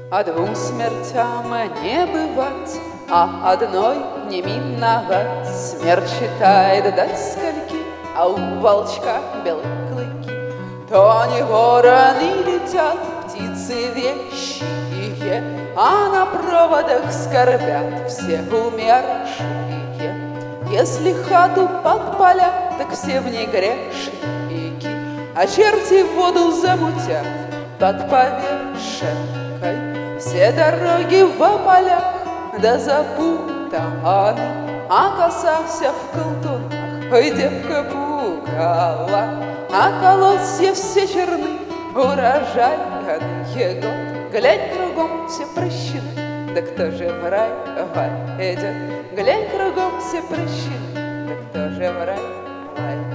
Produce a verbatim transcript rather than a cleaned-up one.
А двум смертям не бывать, а одной не миновать. Смерть считает до скольки, а у волчка белые клыки. То не вороны летят, птицы вещие, а на проводах скорбят все умершие. Если хату подпалят, так все в ней грешники, а черти в воду замутят под повешенкой. Все дороги в полях да запутаны, а коса вся в колтунах, ой, девка пугала. А колосья все черны, урожайный год. Глянь, кругом все прощены, да кто же в рай войдет? Глянь, кругом все прощены, да кто же в рай войдет?